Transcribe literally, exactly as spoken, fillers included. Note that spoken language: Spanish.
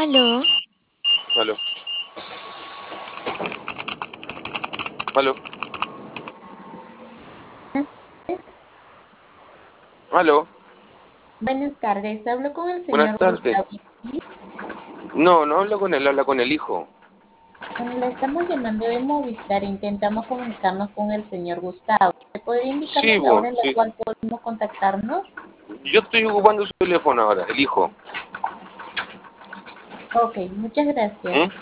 Aló, Aló, aló, aló. Buenas tardes, hablo con el Buenas señor tardes. Gustavo Ortiz. No, no habla con él, habla con el hijo. Le estamos llamando de Movistar, intentamos comunicarnos con el señor Gustavo. ¿Me podría Sí, indicarnos la vos, hora en la sí. cual podemos contactarnos? Yo estoy ocupando su teléfono ahora, el hijo. Ok, muchas ¿Mm? gracias.